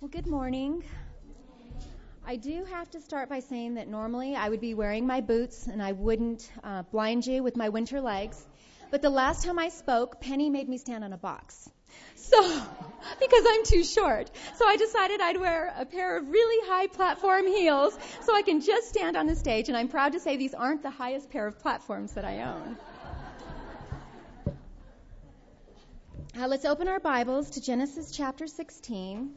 Well, good morning. I do have to start by saying that normally I would be wearing my boots and I wouldn't blind you with my winter legs. But the last time I spoke, Penny made me stand on a box. So, because I'm too short. So I decided I'd wear a pair of really high platform heels so I can just stand on the stage. And I'm proud to say these aren't the highest pair of platforms that I own. Let's open our Bibles to Genesis chapter 16.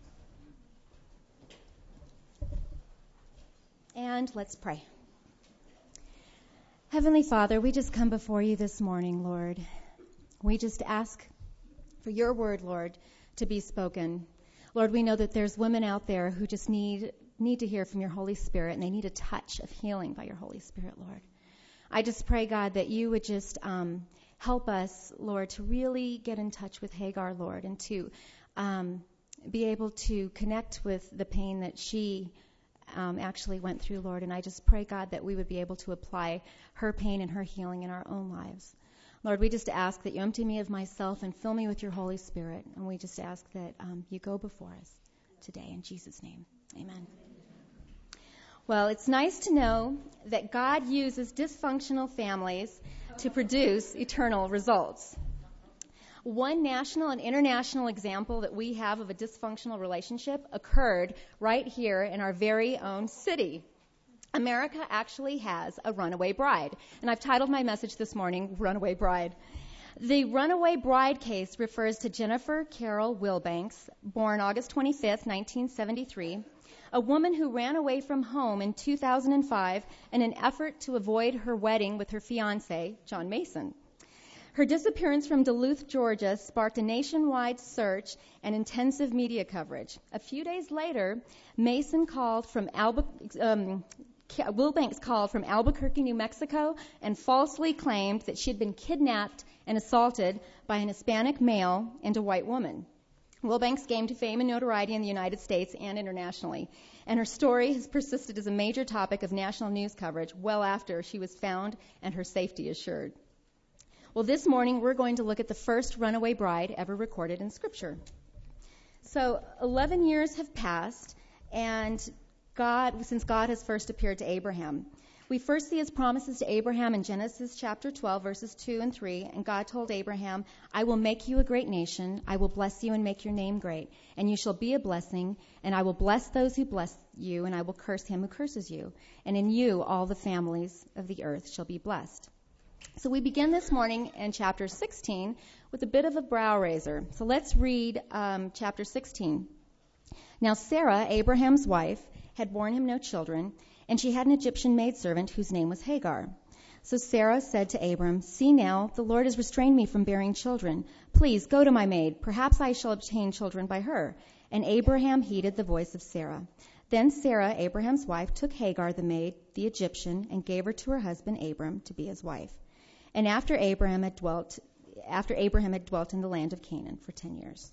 And let's pray. Heavenly Father, we just come before you this morning, Lord. We just ask for your word, Lord, to be spoken. Lord, we know that there's women out there who just need to hear from your Holy Spirit, and they need a touch of healing by your Holy Spirit, Lord. I just pray, God, that you would just help us, Lord, to really get in touch with Hagar, Lord, and to be able to connect with the pain that she actually went through, Lord. And I just pray, God, that we would be able to apply her pain and her healing in our own lives. Lord, we just ask that you empty me of myself and fill me with your Holy Spirit. And we just ask that you go before us today. In Jesus' name, amen. Well, it's nice to know that God uses dysfunctional families to produce eternal results. One national and international example that we have of a dysfunctional relationship occurred right here in our very own city. America actually has a runaway bride. And I've titled my message this morning, Runaway Bride. The runaway bride case refers to Jennifer Carol Wilbanks, born August 25th, 1973, a woman who ran away from home in 2005 in an effort to avoid her wedding with her fiancé, John Mason. Her disappearance from Duluth, Georgia, sparked a nationwide search and intensive media coverage. A few days later, Wilbanks called from Albuquerque, New Mexico, and falsely claimed that she had been kidnapped and assaulted by an Hispanic male and a white woman. Wilbanks gained fame and notoriety in the United States and internationally, and her story has persisted as a major topic of national news coverage well after she was found and her safety assured. Well, this morning we're going to look at the first runaway bride ever recorded in Scripture. So 11 years have passed, and since God has first appeared to Abraham. We first see his promises to Abraham in Genesis chapter 12, verses 2 and 3. And God told Abraham, I will make you a great nation. I will bless you and make your name great. And you shall be a blessing. And I will bless those who bless you, and I will curse him who curses you. And in you all the families of the earth shall be blessed. So we begin this morning in chapter 16 with a bit of a brow raiser. So let's read chapter 16. Now Sarah, Abraham's wife, had borne him no children, and she had an Egyptian maidservant whose name was Hagar. So Sarah said to Abram, See now, the Lord has restrained me from bearing children. Please go to my maid. Perhaps I shall obtain children by her. And Abraham heeded the voice of Sarah. Then Sarah, Abraham's wife, took Hagar the maid, the Egyptian, and gave her to her husband Abram to be his wife. And after Abraham had dwelt in the land of Canaan for 10 years.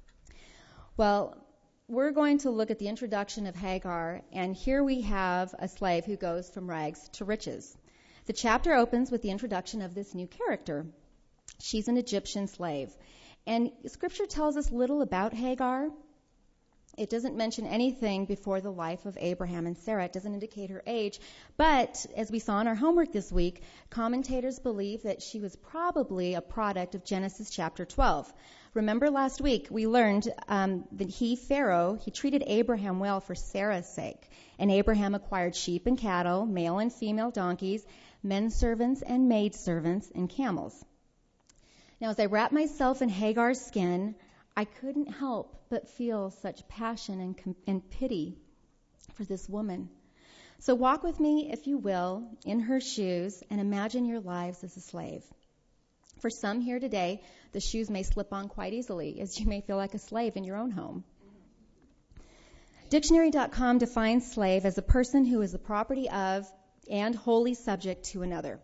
Well, we're going to look at the introduction of Hagar, and here we have a slave who goes from rags to riches. The chapter opens with the introduction of this new character. She's an Egyptian slave. And Scripture tells us little about Hagar. It doesn't mention anything before the life of Abraham and Sarah. It doesn't indicate her age. But as we saw in our homework this week, commentators believe that she was probably a product of Genesis chapter 12. Remember last week we learned that Pharaoh, treated Abraham well for Sarah's sake. And Abraham acquired sheep and cattle, male and female donkeys, men servants and maid servants, and camels. Now as I wrap myself in Hagar's skin, I couldn't help but feel such passion and pity for this woman. So walk with me, if you will, in her shoes and imagine your lives as a slave. For some here today, the shoes may slip on quite easily, as you may feel like a slave in your own home. Dictionary.com defines slave as a person who is the property of and wholly subject to another.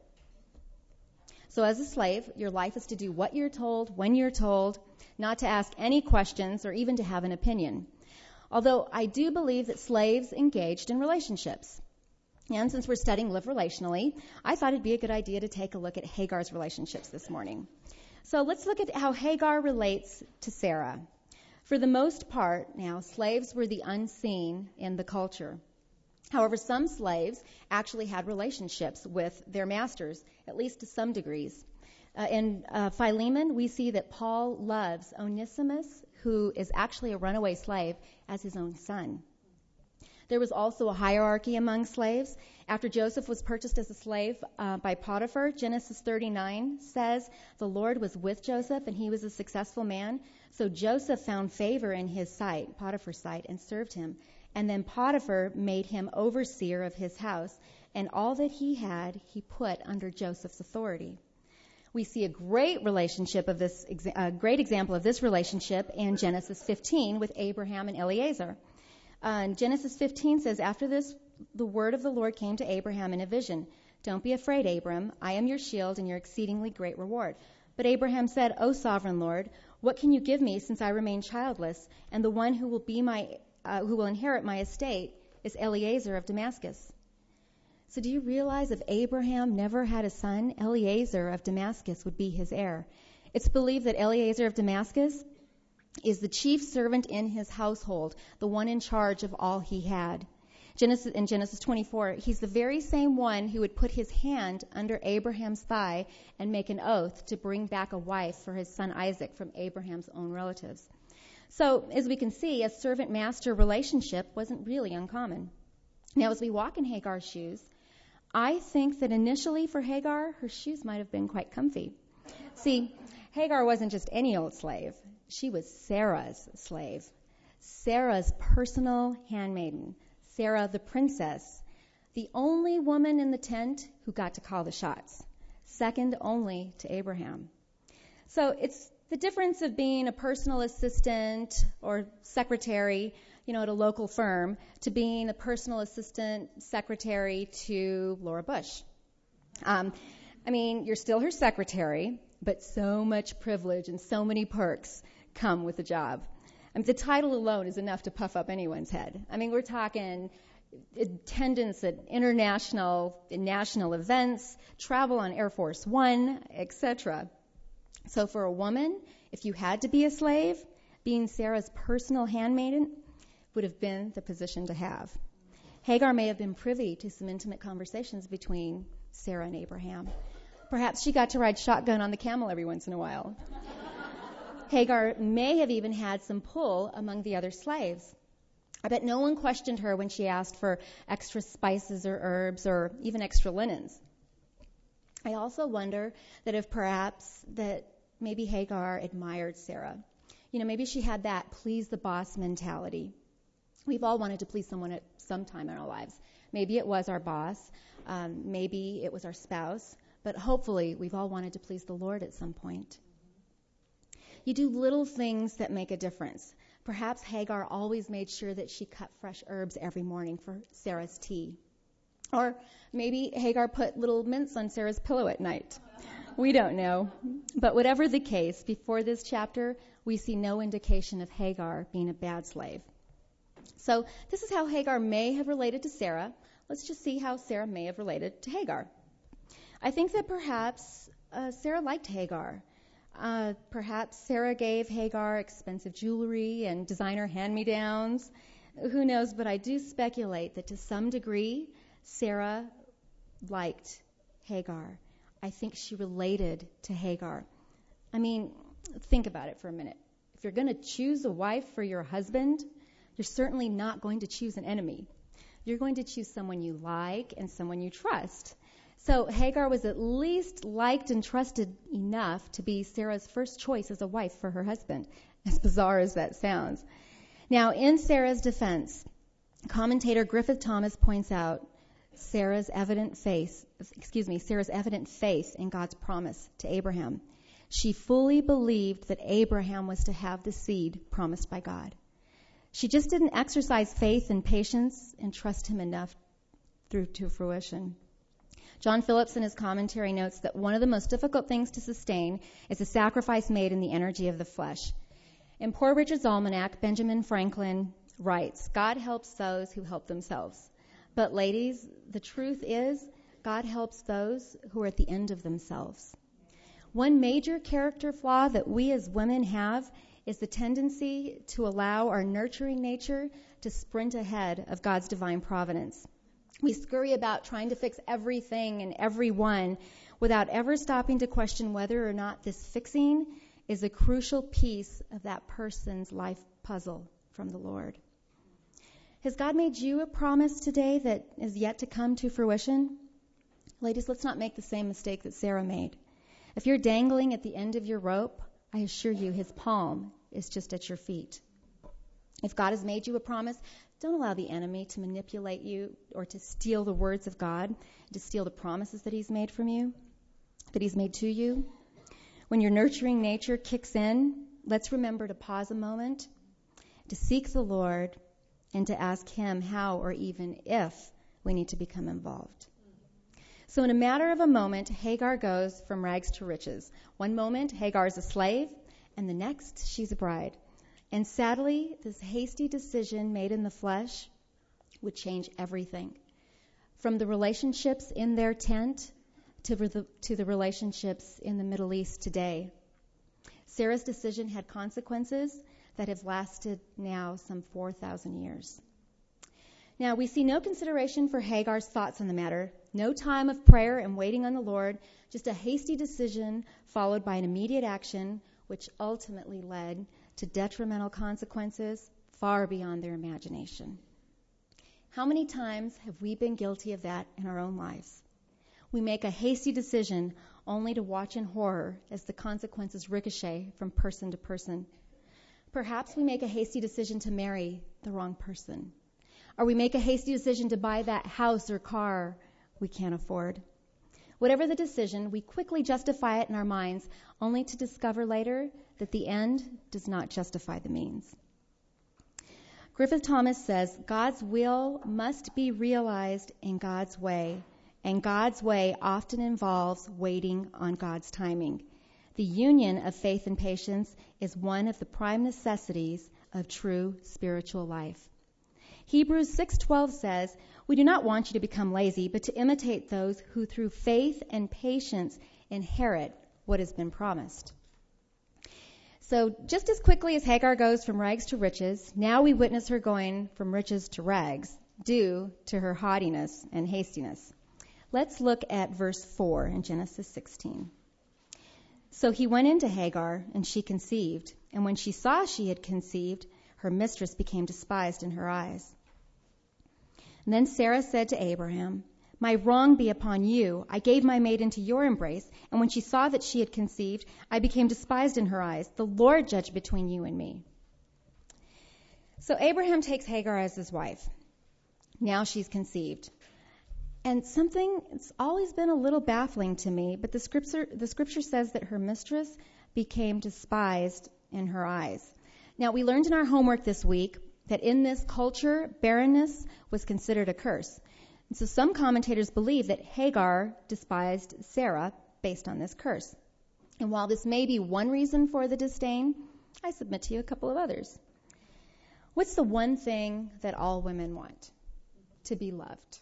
So as a slave, your life is to do what you're told, when you're told, not to ask any questions or even to have an opinion. Although I do believe that slaves engaged in relationships. And since we're studying Live Relationally, I thought it'd be a good idea to take a look at Hagar's relationships this morning. So let's look at how Hagar relates to Sarah. For the most part, now, slaves were the unseen in the culture. However, some slaves actually had relationships with their masters, at least to some degrees. In Philemon, we see that Paul loves Onesimus, who is actually a runaway slave, as his own son. There was also a hierarchy among slaves. After Joseph was purchased as a slave by Potiphar, Genesis 39 says the Lord was with Joseph and he was a successful man. So Joseph found favor in his sight, Potiphar's sight, and served him. And then Potiphar made him overseer of his house, and all that he had he put under Joseph's authority. We see a great example of this relationship in Genesis 15 with Abraham and Eliezer. Genesis 15 says, after this, the word of the Lord came to Abraham in a vision. Don't be afraid, Abram. I am your shield and your exceedingly great reward. But Abraham said, O sovereign Lord, what can you give me since I remain childless? And the one who will inherit my estate is Eliezer of Damascus. So do you realize if Abraham never had a son, Eliezer of Damascus would be his heir? It's believed that Eliezer of Damascus is the chief servant in his household, the one in charge of all he had. In Genesis 24, he's the very same one who would put his hand under Abraham's thigh and make an oath to bring back a wife for his son Isaac from Abraham's own relatives. So, as we can see, a servant-master relationship wasn't really uncommon. Now, as we walk in Hagar's shoes, I think that initially for Hagar, her shoes might have been quite comfy. See, Hagar wasn't just any old slave. She was Sarah's slave, Sarah's personal handmaiden, Sarah the princess, the only woman in the tent who got to call the shots, second only to Abraham. So it's the difference of being a personal assistant or secretary, at a local firm, to being a personal assistant secretary to Laura Bush. You're still her secretary, but so much privilege and so many perks come with the job. The title alone is enough to puff up anyone's head. We're talking attendance at international and national events, travel on Air Force One, etc. So for a woman, if you had to be a slave, being Sarah's personal handmaiden would have been the position to have. Hagar may have been privy to some intimate conversations between Sarah and Abraham. Perhaps she got to ride shotgun on the camel every once in a while. Hagar may have even had some pull among the other slaves. I bet no one questioned her when she asked for extra spices or herbs or even extra linens. I also wonder that if perhaps that maybe Hagar admired Sarah. Maybe she had that please the boss mentality. We've all wanted to please someone at some time in our lives. Maybe it was our boss. Maybe it was our spouse. But hopefully we've all wanted to please the Lord at some point. You do little things that make a difference. Perhaps Hagar always made sure that she cut fresh herbs every morning for Sarah's tea. Or maybe Hagar put little mints on Sarah's pillow at night. We don't know. But whatever the case, before this chapter, we see no indication of Hagar being a bad slave. So this is how Hagar may have related to Sarah. Let's just see how Sarah may have related to Hagar. I think that perhaps Sarah liked Hagar. Perhaps Sarah gave Hagar expensive jewelry and designer hand-me-downs. Who knows, but I do speculate that to some degree, Sarah liked Hagar. I think she related to Hagar. Think about it for a minute. If you're going to choose a wife for your husband, you're certainly not going to choose an enemy. You're going to choose someone you like and someone you trust. So Hagar was at least liked and trusted enough to be Sarah's first choice as a wife for her husband, as bizarre as that sounds. Now, in Sarah's defense, commentator Griffith Thomas points out Sarah's evident faith in God's promise to Abraham. She fully believed that Abraham was to have the seed promised by God. She just didn't exercise faith and patience and trust him enough through to fruition. John Phillips in his commentary notes that one of the most difficult things to sustain is a sacrifice made in the energy of the flesh. In Poor Richard's Almanac, Benjamin Franklin writes, God helps those who help themselves. But ladies, the truth is, God helps those who are at the end of themselves. One major character flaw that we as women have is the tendency to allow our nurturing nature to sprint ahead of God's divine providence. We scurry about trying to fix everything and everyone without ever stopping to question whether or not this fixing is a crucial piece of that person's life puzzle from the Lord. Has God made you a promise today that is yet to come to fruition? Ladies, let's not make the same mistake that Sarah made. If you're dangling at the end of your rope, I assure you his palm is just at your feet. If God has made you a promise, don't allow the enemy to manipulate you or to steal the words of God, to steal the promises that he's made from you, that he's made to you. When your nurturing nature kicks in, let's remember to pause a moment, to seek the Lord, and to ask him how or even if we need to become involved. So in a matter of a moment, Hagar goes from rags to riches. One moment, Hagar is a slave, and the next, she's a bride. And sadly, this hasty decision made in the flesh would change everything. From the relationships in their tent to the relationships in the Middle East today. Sarah's decision had consequences that have lasted now some 4,000 years. Now, we see no consideration for Hagar's thoughts on the matter, no time of prayer and waiting on the Lord, just a hasty decision followed by an immediate action, which ultimately led to detrimental consequences far beyond their imagination. How many times have we been guilty of that in our own lives? We make a hasty decision only to watch in horror as the consequences ricochet from person to person. Perhaps we make a hasty decision to marry the wrong person. Or we make a hasty decision to buy that house or car we can't afford. Whatever the decision, we quickly justify it in our minds, only to discover later that the end does not justify the means. Griffith Thomas says, God's will must be realized in God's way, and God's way often involves waiting on God's timing. The union of faith and patience is one of the prime necessities of true spiritual life. Hebrews 6:12 says, we do not want you to become lazy, but to imitate those who through faith and patience inherit what has been promised. So just as quickly as Hagar goes from rags to riches, now we witness her going from riches to rags due to her haughtiness and hastiness. Let's look at verse 4 in Genesis 16. So he went into Hagar, and she conceived. And when she saw she had conceived, her mistress became despised in her eyes. And then Sarah said to Abraham, my wrong be upon you. I gave my maid into your embrace, and when she saw that she had conceived, I became despised in her eyes. The Lord judge between you and me. So Abraham takes Hagar as his wife. Now she's conceived. And something that's always been a little baffling to me, but the scripture says that her mistress became despised in her eyes. Now, we learned in our homework this week that in this culture, barrenness was considered a curse. And so some commentators believe that Hagar despised Sarah based on this curse. And while this may be one reason for the disdain, I submit to you a couple of others. What's the one thing that all women want? To be loved.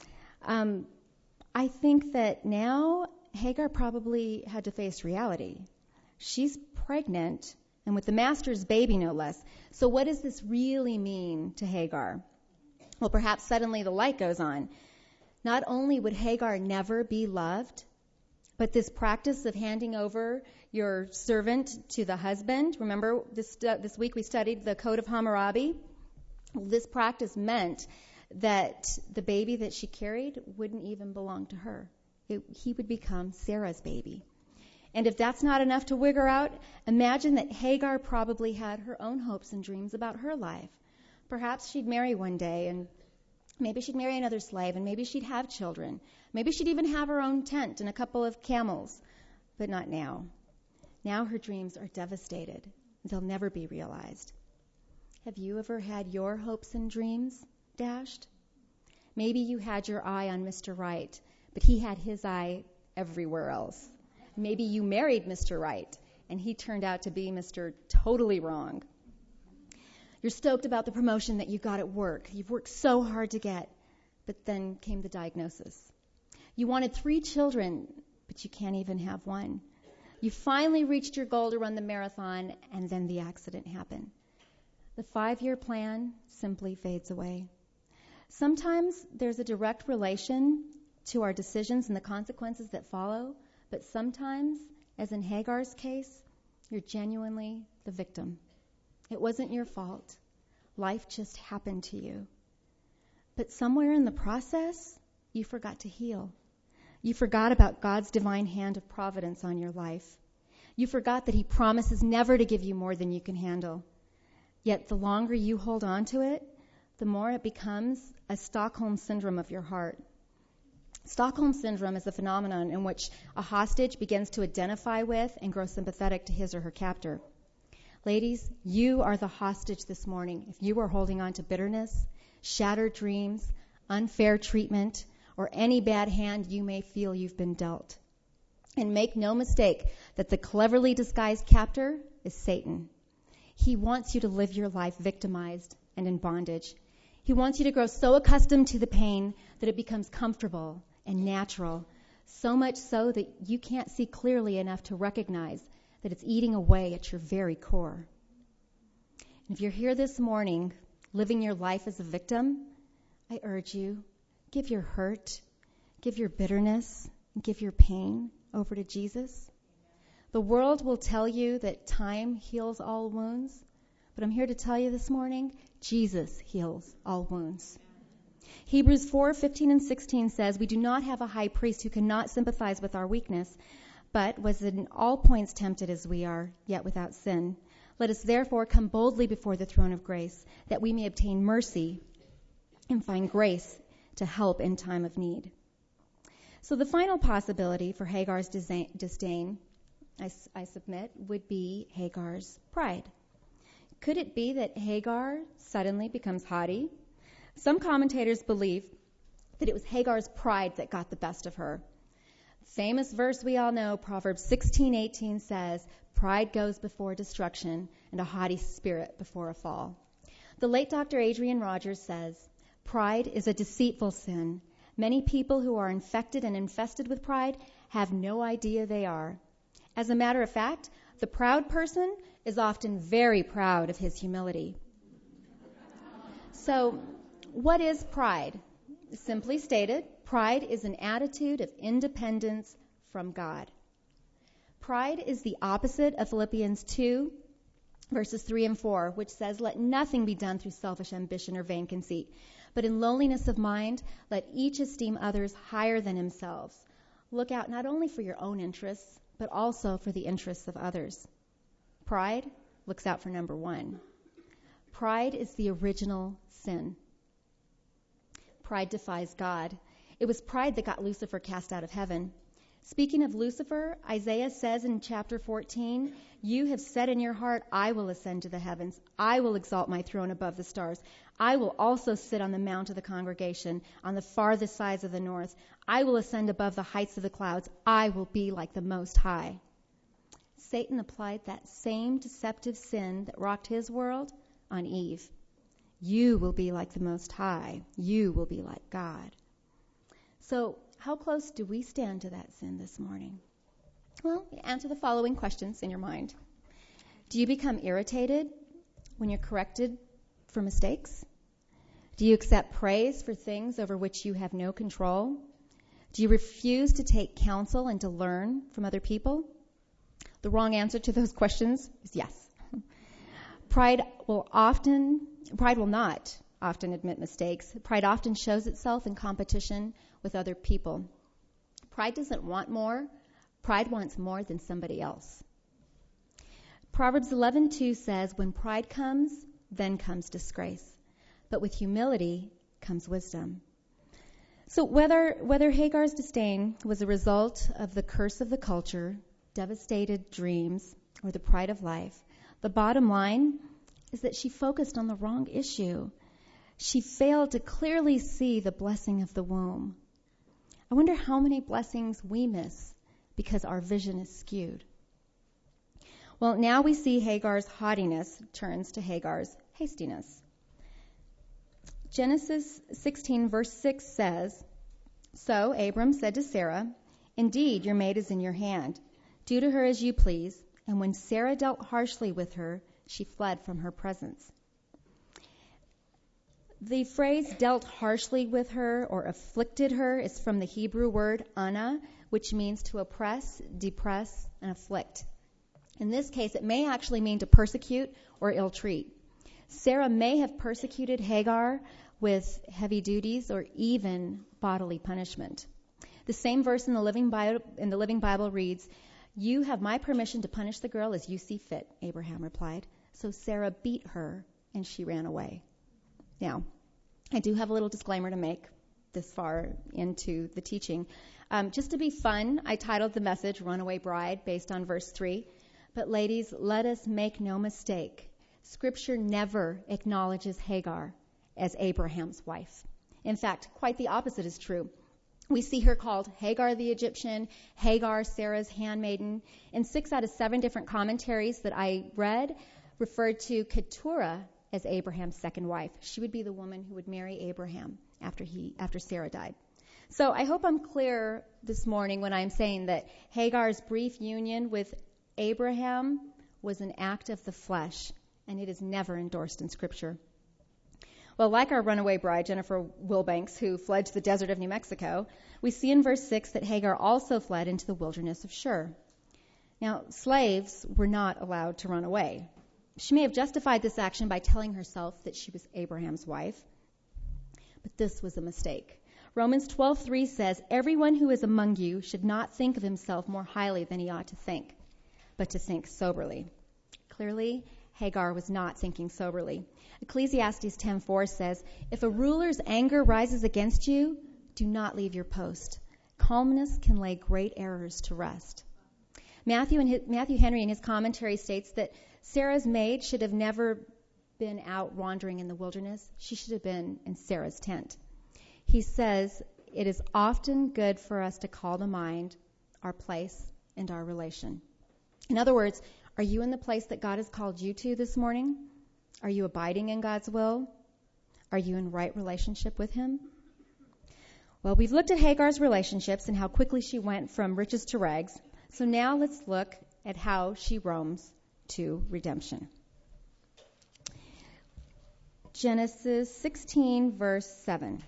I think that now Hagar probably had to face reality. She's pregnant, and with the master's baby, no less. So what does this really mean to Hagar? Well, perhaps suddenly the light goes on. Not only would Hagar never be loved, but this practice of handing over your servant to the husband, remember this week we studied the Code of Hammurabi? This practice meant that the baby that she carried wouldn't even belong to her. He would become Sarah's baby. And if that's not enough to wig her out, imagine that Hagar probably had her own hopes and dreams about her life. Perhaps she'd marry one day, and maybe she'd marry another slave, and maybe she'd have children. Maybe she'd even have her own tent and a couple of camels. But not now. Now her dreams are devastated. They'll never be realized. Have you ever had your hopes and dreams dashed? Maybe you had your eye on Mr. Right, but he had his eye everywhere else. Maybe you married Mr. Right, and he turned out to be Mr. Totally Wrong. You're stoked about the promotion that you got at work. You've worked so hard to get, but then came the diagnosis. You wanted 3 children, but you can't even have one. You finally reached your goal to run the marathon, and then the accident happened. The 5-year plan simply fades away. Sometimes there's a direct relation to our decisions and the consequences that follow, but sometimes, as in Hagar's case, you're genuinely the victim. It wasn't your fault. Life just happened to you. But somewhere in the process, you forgot to heal. You forgot about God's divine hand of providence on your life. You forgot that He promises never to give you more than you can handle. Yet the longer you hold on to it, the more it becomes a Stockholm syndrome of your heart. Stockholm syndrome is a phenomenon in which a hostage begins to identify with and grow sympathetic to his or her captor. Ladies, you are the hostage this morning if you are holding on to bitterness, shattered dreams, unfair treatment, or any bad hand you may feel you've been dealt. And make no mistake that the cleverly disguised captor is Satan. He wants you to live your life victimized and in bondage. He wants you to grow so accustomed to the pain that it becomes comfortable and natural, so much so that you can't see clearly enough to recognize that it's eating away at your very core. And if you're here this morning living your life as a victim, I urge you, give your hurt, give your bitterness, and give your pain over to Jesus. The world will tell you that time heals all wounds, but I'm here to tell you this morning, Jesus heals all wounds. Hebrews 4:15 and 16 says, "We do not have a high priest who cannot sympathize with our weakness, but was in all points tempted as we are, yet without sin. Let us therefore come boldly before the throne of grace, that we may obtain mercy and find grace to help in time of need." So the final possibility for Hagar's disdain, I submit, would be Hagar's pride. Could it be that Hagar suddenly becomes haughty? Some commentators believe that it was Hagar's pride that got the best of her. Famous verse we all know, Proverbs 16:18 says, "Pride goes before destruction, and a haughty spirit before a fall." The late Dr. Adrian Rogers says, "Pride is a deceitful sin. Many people who are infected and infested with pride have no idea they are. As a matter of fact, the proud person is often very proud of his humility." So, what is pride? Simply stated, pride is an attitude of independence from God. Pride is the opposite of Philippians 2, verses 3 and 4, which says, "Let nothing be done through selfish ambition or vain conceit, but in lowliness of mind, let each esteem others higher than themselves. Look out not only for your own interests, but also for the interests of others." Pride looks out for number one. Pride is the original sin. Pride defies God. It was pride that got Lucifer cast out of heaven. Speaking of Lucifer, Isaiah says in chapter 14, "You have said in your heart, I will ascend to the heavens. I will exalt my throne above the stars. I will also sit on the mount of the congregation, on the farthest sides of the north. I will ascend above the heights of the clouds. I will be like the Most High." Satan applied that same deceptive sin that rocked his world on Eve. You will be like the Most High. You will be like God. So, how close do we stand to that sin this morning? Well, answer the following questions in your mind. Do you become irritated when you're corrected for mistakes? Do you accept praise for things over which you have no control? Do you refuse to take counsel and to learn from other people? The wrong answer to those questions is yes. Pride will not often admit mistakes. Pride often shows itself in competition with other people. Pride doesn't want more. Pride wants more than somebody else. Proverbs 11:2 says, "When pride comes, then comes disgrace. But with humility comes wisdom." So whether Hagar's disdain was a result of the curse of the culture, devastated dreams, or the pride of life, the bottom line is that she focused on the wrong issue. She failed to clearly see the blessing of the womb. I wonder how many blessings we miss because our vision is skewed. Well, now we see Hagar's haughtiness turns to Hagar's hastiness. Genesis 16, verse 6 says, "So Abram said to Sarah, 'Indeed, your maid is in your hand. Do to her as you please. And when Sarah dealt harshly with her, she fled from her presence. The phrase dealt harshly with her or afflicted her is from the Hebrew word ana, which means to oppress, depress, and afflict. In this case, it may actually mean to persecute or ill-treat. Sarah may have persecuted Hagar with heavy duties or even bodily punishment. The same verse in the Living Bible reads, "You have my permission to punish the girl as you see fit," Abraham replied. So Sarah beat her, and she ran away. Now, I do have a little disclaimer to make this far into the teaching. Just to be fun, I titled the message Runaway Bride based on verse 3. But ladies, let us make no mistake. Scripture never acknowledges Hagar as Abraham's wife. In fact, quite the opposite is true. We see her called Hagar the Egyptian, Hagar, Sarah's handmaiden. In 6 out of 7 different commentaries that I read referred to Keturah as Abraham's second wife. She would be the woman who would marry Abraham after Sarah died. So I hope I'm clear this morning when I'm saying that Hagar's brief union with Abraham was an act of the flesh, and it is never endorsed in Scripture. Well, like our runaway bride, Jennifer Wilbanks, who fled to the desert of New Mexico, we see in verse 6 that Hagar also fled into the wilderness of Shur. Now, slaves were not allowed to run away. She may have justified this action by telling herself that she was Abraham's wife, but this was a mistake. Romans 12:3 says, "Everyone who is among you should not think of himself more highly than he ought to think, but to think soberly." Clearly, Hagar was not thinking soberly. Ecclesiastes 10:4 says, "If a ruler's anger rises against you, do not leave your post. Calmness can lay great errors to rest." Matthew Henry in his commentary states that Sarah's maid should have never been out wandering in the wilderness. She should have been in Sarah's tent. He says, "It is often good for us to call to mind our place and our relation." In other words, are you in the place that God has called you to this morning? Are you abiding in God's will? Are you in right relationship with Him? Well, we've looked at Hagar's relationships and how quickly she went from riches to rags. So now let's look at how she roams to redemption. Genesis 16, verse 7.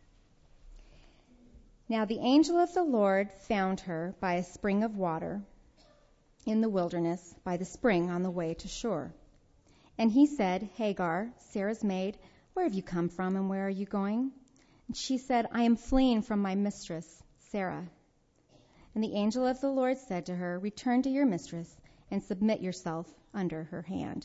"Now the angel of the Lord found her by a spring of water in the wilderness, by the spring on the way to Shur. And he said, 'Hagar, Sarah's maid, where have you come from and where are you going?' And she said, 'I am fleeing from my mistress, Sarah.' And the angel of the Lord said to her, 'Return to your mistress and submit yourself under her hand.'"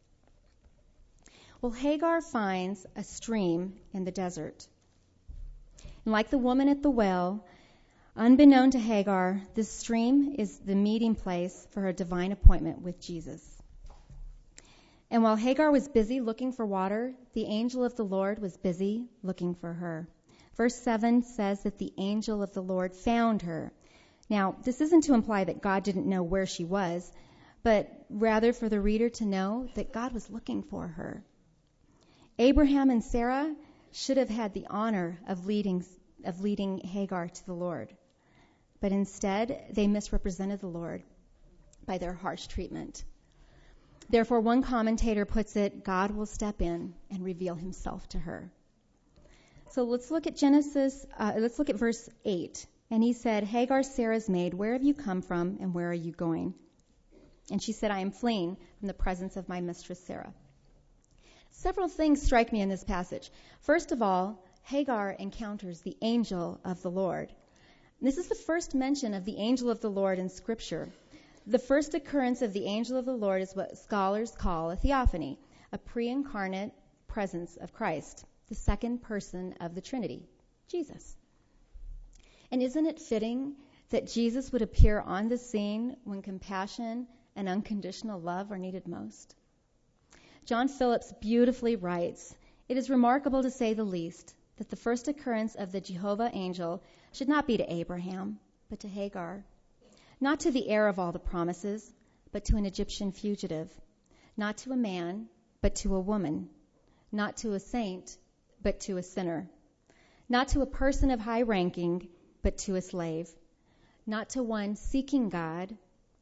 Well, Hagar finds a stream in the desert. And like the woman at the well, unbeknown to Hagar, this stream is the meeting place for her divine appointment with Jesus. And while Hagar was busy looking for water, the angel of the Lord was busy looking for her. Verse 7 says that the angel of the Lord found her. Now, this isn't to imply that God didn't know where she was, but rather for the reader to know that God was looking for her. Abraham and Sarah should have had the honor of leading Hagar to the Lord, but instead they misrepresented the Lord by their harsh treatment. Therefore, one commentator puts it, God will step in and reveal himself to her. So let's look at verse 8. And he said, "Hagar, Sarah's maid, where have you come from and where are you going?" And she said, "I am fleeing from the presence of my mistress Sarah." Several things strike me in this passage. First of all, Hagar encounters the angel of the Lord. This is the first mention of the angel of the Lord in Scripture. The first occurrence of the angel of the Lord is what scholars call a theophany, a pre-incarnate presence of Christ, the second person of the Trinity, Jesus. And isn't it fitting that Jesus would appear on the scene when compassion and unconditional love are needed most? John Phillips beautifully writes, "It is remarkable to say the least that the first occurrence of the Jehovah angel should not be to Abraham, but to Hagar. Not to the heir of all the promises, but to an Egyptian fugitive. Not to a man, but to a woman. Not to a saint, but to a sinner. Not to a person of high ranking, but to a slave. Not to one seeking God,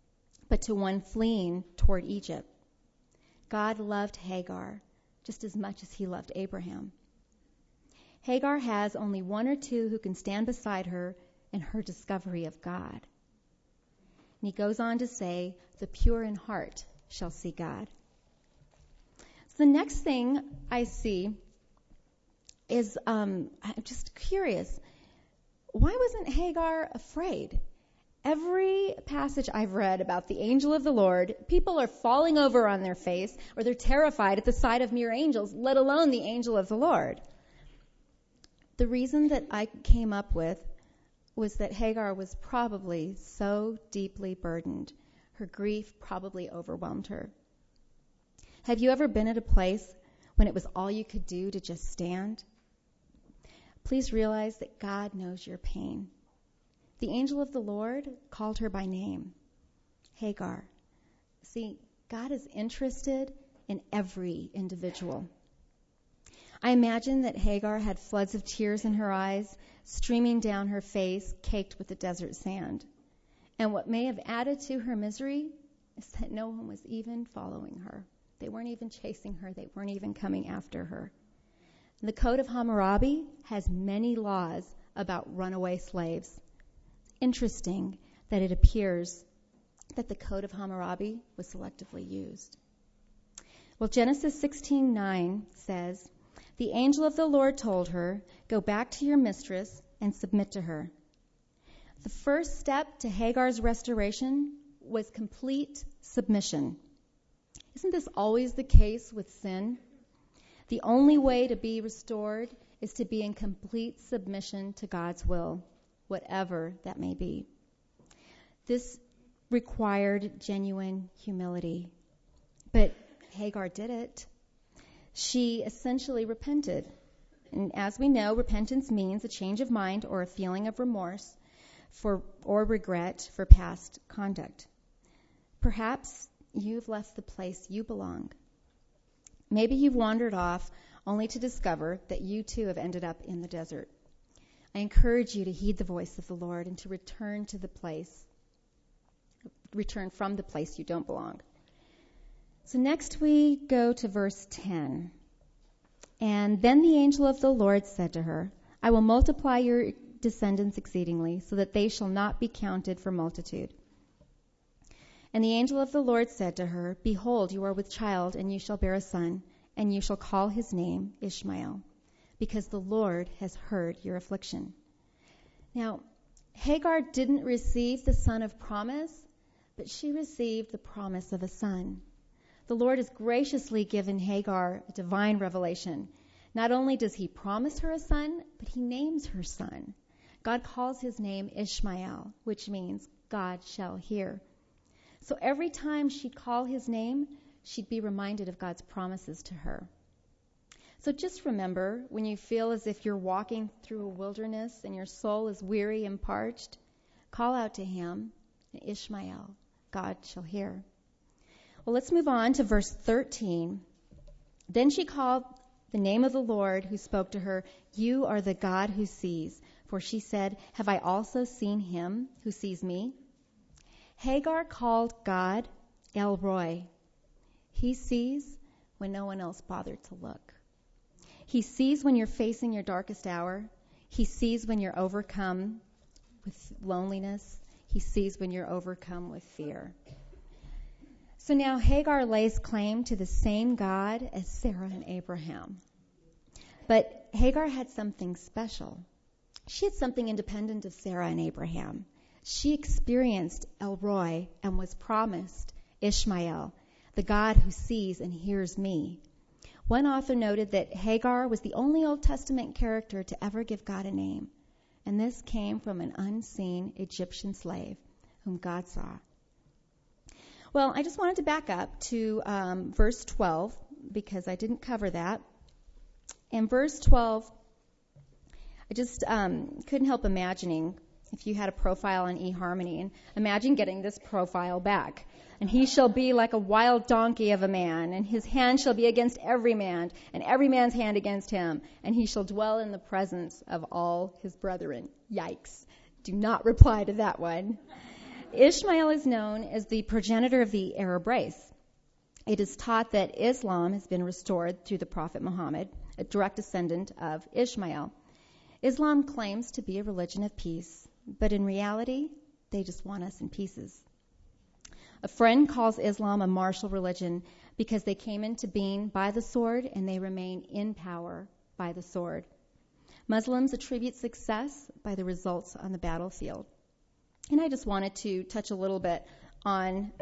but to one fleeing toward Egypt. God loved Hagar just as much as he loved Abraham. Hagar has only one or two who can stand beside her in her discovery of God. And he goes on to say, the pure in heart shall see God. So the next thing I see is, I'm just curious, why wasn't Hagar afraid? Every passage I've read about the angel of the Lord, people are falling over on their face, or they're terrified at the sight of mere angels, let alone the angel of the Lord. The reason that I came up with was that Hagar was probably so deeply burdened. Her grief probably overwhelmed her. Have you ever been at a place when it was all you could do to just stand? Please realize that God knows your pain. The angel of the Lord called her by name, Hagar. See, God is interested in every individual. I imagine that Hagar had floods of tears in her eyes, streaming down her face, caked with the desert sand. And what may have added to her misery is that no one was even following her. They weren't even chasing her. They weren't even coming after her. The Code of Hammurabi has many laws about runaway slaves. Interesting that it appears that the Code of Hammurabi was selectively used. Well, Genesis 16:9 says, the angel of the Lord told her, go back to your mistress and submit to her. The first step to Hagar's restoration was complete submission. Isn't this always the case with sin? The only way to be restored is to be in complete submission to God's will, whatever that may be. This required genuine humility. But Hagar did it. She essentially repented. And as we know, repentance means a change of mind or a feeling of remorse or regret for past conduct. Perhaps you've left the place you belong. Maybe you've wandered off only to discover that you too have ended up in the desert. I encourage you to heed the voice of the Lord and to return from the place you don't belong. So next we go to verse 10. And then the angel of the Lord said to her, I will multiply your descendants exceedingly, so that they shall not be counted for multitude. And the angel of the Lord said to her, behold, you are with child, and you shall bear a son, and you shall call his name Ishmael, because the Lord has heard your affliction. Now, Hagar didn't receive the son of promise, but she received the promise of a son. The Lord has graciously given Hagar a divine revelation. Not only does he promise her a son, but he names her son. God calls his name Ishmael, which means God shall hear. So every time she'd call his name, she'd be reminded of God's promises to her. So just remember, when you feel as if you're walking through a wilderness and your soul is weary and parched, call out to him, Ishmael, God shall hear. Well, let's move on to verse 13. Then she called the name of the Lord who spoke to her, you are the God who sees. For she said, have I also seen him who sees me? Hagar called God El Roi. He sees when no one else bothered to look. He sees when you're facing your darkest hour. He sees when you're overcome with loneliness. He sees when you're overcome with fear. So now Hagar lays claim to the same God as Sarah and Abraham. But Hagar had something special. She had something independent of Sarah and Abraham. She experienced El Roi and was promised Ishmael, the God who sees and hears me. One author noted that Hagar was the only Old Testament character to ever give God a name. And this came from an unseen Egyptian slave whom God saw. Well, I just wanted to back up to verse 12 because I didn't cover that. In verse 12, I just couldn't help imagining if you had a profile on eHarmony, and imagine getting this profile back. And he shall be like a wild donkey of a man, and his hand shall be against every man, and every man's hand against him, and he shall dwell in the presence of all his brethren. Yikes. Do not reply to that one. Ishmael is known as the progenitor of the Arab race. It is taught that Islam has been restored through the Prophet Muhammad, a direct descendant of Ishmael. Islam claims to be a religion of peace, but in reality, they just want us in pieces. A friend calls Islam a martial religion because they came into being by the sword and they remain in power by the sword. Muslims attribute success by the results on the battlefield. And I just wanted to touch a little bit on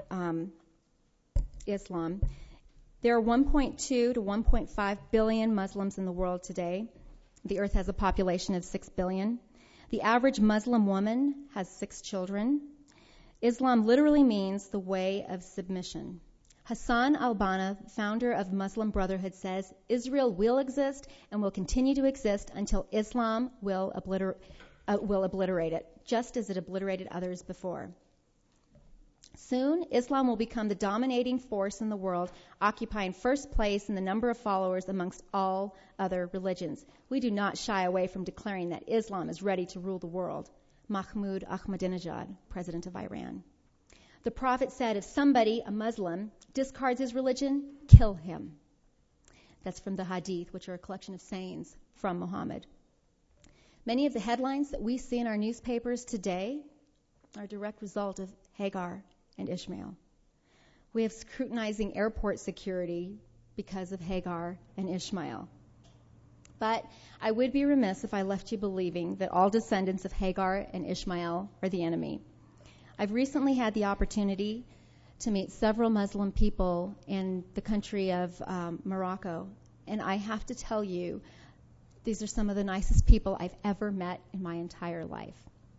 Islam. There are 1.2 to 1.5 billion Muslims in the world today. The earth has a population of 6 billion. The average Muslim woman has 6 children. Islam literally means the way of submission. Hassan al-Banna, founder of Muslim Brotherhood, says Israel will exist and will continue to exist until Islam will obliterate it, just as it obliterated others before. Soon, Islam will become the dominating force in the world, occupying first place in the number of followers amongst all other religions. We do not shy away from declaring that Islam is ready to rule the world. Mahmoud Ahmadinejad, president of Iran. The Prophet said, if somebody, a Muslim, discards his religion, kill him. That's from the Hadith, which are a collection of sayings from Muhammad. Many of the headlines that we see in our newspapers today are a direct result of Hagar and Ishmael. We have scrutinizing airport security because of Hagar and Ishmael. But I would be remiss if I left you believing that all descendants of Hagar and Ishmael are the enemy. I've recently had the opportunity to meet several Muslim people in the country of Morocco, and I have to tell you, these are some of the nicest people I've ever met in my entire life.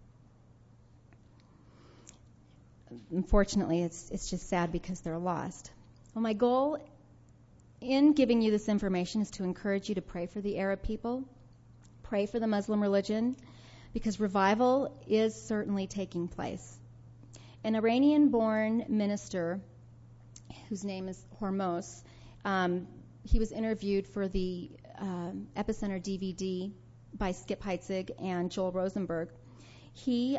Unfortunately, it's just sad because they're lost. Well, my goal in giving you this information is to encourage you to pray for the Arab people, pray for the Muslim religion, because revival is certainly taking place. An Iranian-born minister, whose name is Hormos, he was interviewed for the Epicenter DVD by Skip Heitzig and Joel Rosenberg. He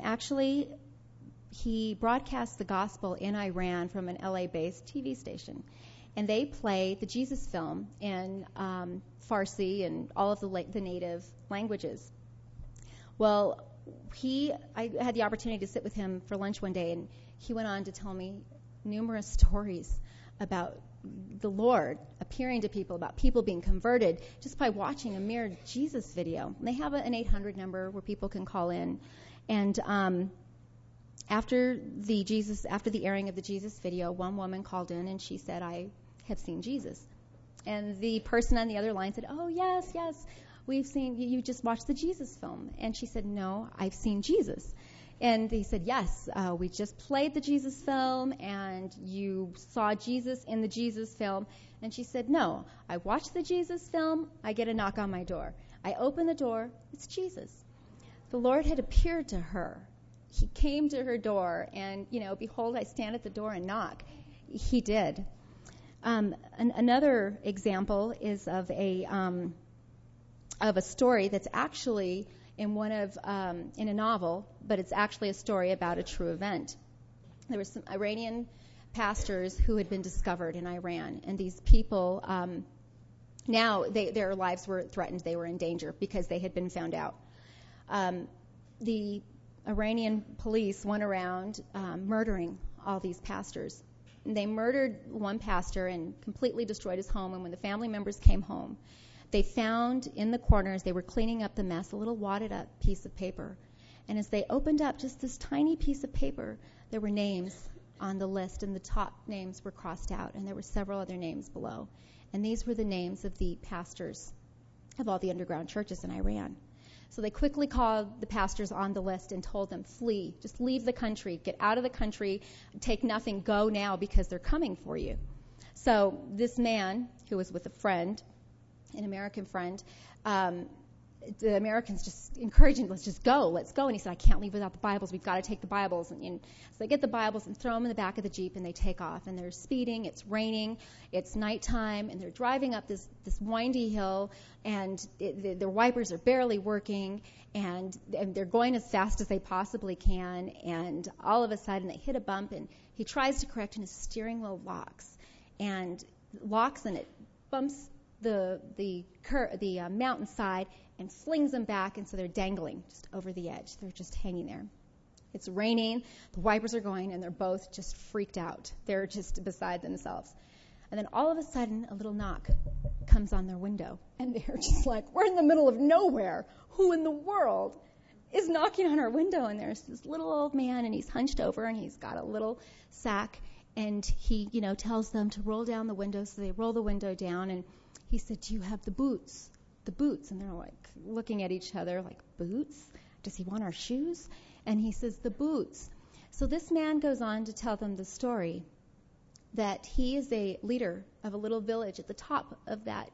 broadcast the gospel in Iran from an LA-based TV station. And they play the Jesus film in Farsi and all of the native languages. Well, I had the opportunity to sit with him for lunch one day, and he went on to tell me numerous stories about the Lord appearing to people, about people being converted just by watching a mere Jesus video. And they have an 800 number where people can call in. And after the airing of the Jesus video, one woman called in and she said, I have seen Jesus. And the person on the other line said, oh, yes, we've seen, you just watched the Jesus film. And she said, no, I've seen Jesus. And he said, yes, we just played the Jesus film and you saw Jesus in the Jesus film. And she said, no, I watched the Jesus film, I get a knock on my door. I open the door, it's Jesus. The Lord had appeared to her. He came to her door and, behold, I stand at the door and knock. He did. Another example is of a story that's actually in a novel, but it's actually a story about a true event. There were some Iranian pastors who had been discovered in Iran, and these people now their lives were threatened. They were in danger because they had been found out. The Iranian police went around murdering all these pastors. They murdered one pastor and completely destroyed his home. And when the family members came home, they found in the corners, they were cleaning up the mess, a little wadded up piece of paper. And as they opened up just this tiny piece of paper, there were names on the list, and the top names were crossed out, and there were several other names below. And these were the names of the pastors of all the underground churches in Iran. So they quickly called the pastors on the list and told them, flee, just leave the country, get out of the country, take nothing, go now because they're coming for you. So this man, who was with a friend, an American friend, the Americans just encouraged him, let's go. And he said, I can't leave without the Bibles. We've got to take the Bibles. And so they get the Bibles and throw them in the back of the Jeep, and they take off. And they're speeding. It's raining. It's nighttime. And they're driving up this windy hill, and their wipers are barely working. And they're going as fast as they possibly can. And all of a sudden, they hit a bump, and he tries to correct, and his steering wheel locks. And it bumps the mountainside and flings them back, and so they're dangling just over the edge. They're just hanging there. It's raining, the wipers are going, and they're both just freaked out. They're just beside themselves. And then all of a sudden, a little knock comes on their window, and they're just like, we're in the middle of nowhere. Who in the world is knocking on our window? And there's this little old man, and he's hunched over, and he's got a little sack, and he, tells them to roll down the window. So they roll the window down, and he said, do you have the boots? The boots. And they're like looking at each other like, boots? Does he want our shoes? And he says, the boots. So this man goes on to tell them the story that he is a leader of a little village at the top of that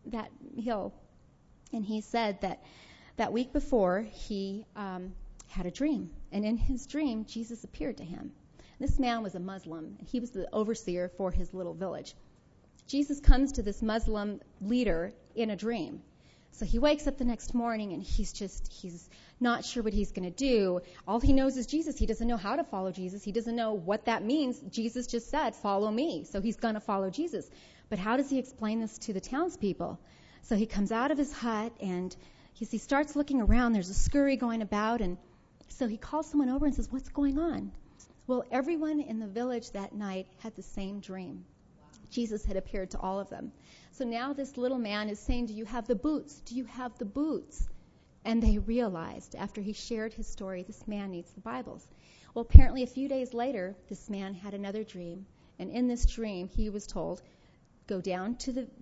hill. And he said that week before he had a dream. And in his dream, Jesus appeared to him. This man was a Muslim, and he was the overseer for his little village. Jesus comes to this Muslim leader in a dream. So he wakes up the next morning, and he's not sure what he's going to do. All he knows is Jesus. He doesn't know how to follow Jesus. He doesn't know what that means. Jesus just said, follow me. So he's going to follow Jesus. But how does he explain this to the townspeople? So he comes out of his hut, and he starts looking around. There's a scurry going about, and so he calls someone over and says, what's going on? Well, everyone in the village that night had the same dream. Jesus had appeared to all of them. So now this little man is saying, do you have the boots? Do you have the boots? And they realized, after he shared his story, this man needs the Bibles. Well, apparently a few days later, this man had another dream. And in this dream, he was told, go down to the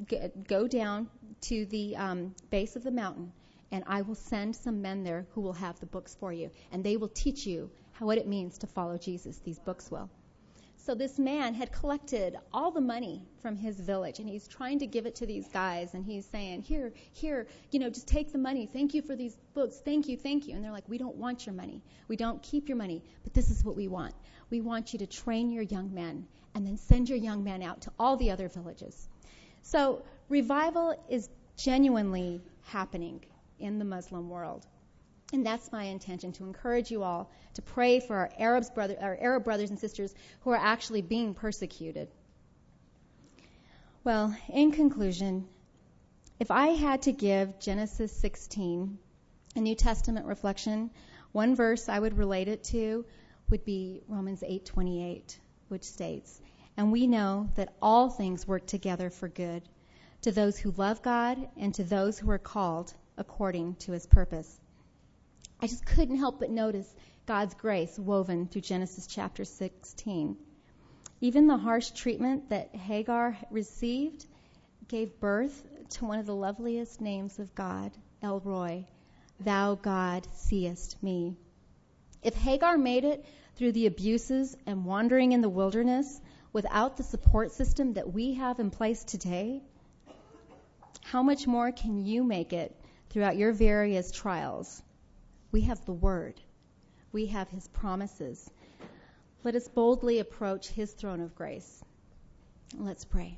base of the mountain, and I will send some men there who will have the books for you. And they will teach you what it means to follow Jesus. These books will. So this man had collected all the money from his village, and he's trying to give it to these guys, and he's saying, here, just take the money. Thank you for these books. Thank you. And they're like, we don't want your money. We don't keep your money, but this is what we want. We want you to train your young men and then send your young men out to all the other villages. So revival is genuinely happening in the Muslim world. And that's my intention, to encourage you all to pray for our Arab brothers and sisters who are actually being persecuted. Well, in conclusion, if I had to give Genesis 16 a New Testament reflection, one verse I would relate it to would be Romans 8:28, which states, and we know that all things work together for good to those who love God and to those who are called according to his purpose. I just couldn't help but notice God's grace woven through Genesis chapter 16. Even the harsh treatment that Hagar received gave birth to one of the loveliest names of God, El Roi, thou God seest me. If Hagar made it through the abuses and wandering in the wilderness without the support system that we have in place today, how much more can you make it throughout your various trials? We have the Word. We have his promises. Let us boldly approach his throne of grace. Let's pray.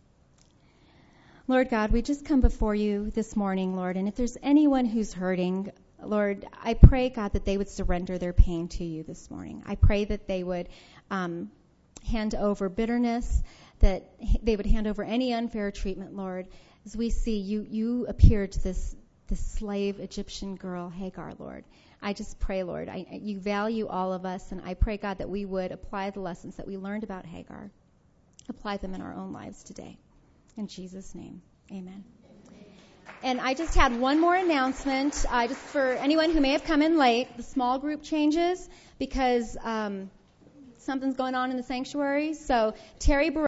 Lord God, we just come before you this morning, Lord, and if there's anyone who's hurting, Lord, I pray, God, that they would surrender their pain to you this morning. I pray that they would hand over bitterness, that they would hand over any unfair treatment, Lord. As we see, you appeared to this slave Egyptian girl, Hagar, Lord. I just pray, Lord, you value all of us, and I pray, God, that we would apply the lessons that we learned about Hagar, apply them in our own lives today. In Jesus' name, amen. And I just had one more announcement, just for anyone who may have come in late. The small group changes because something's going on in the sanctuary. So Terry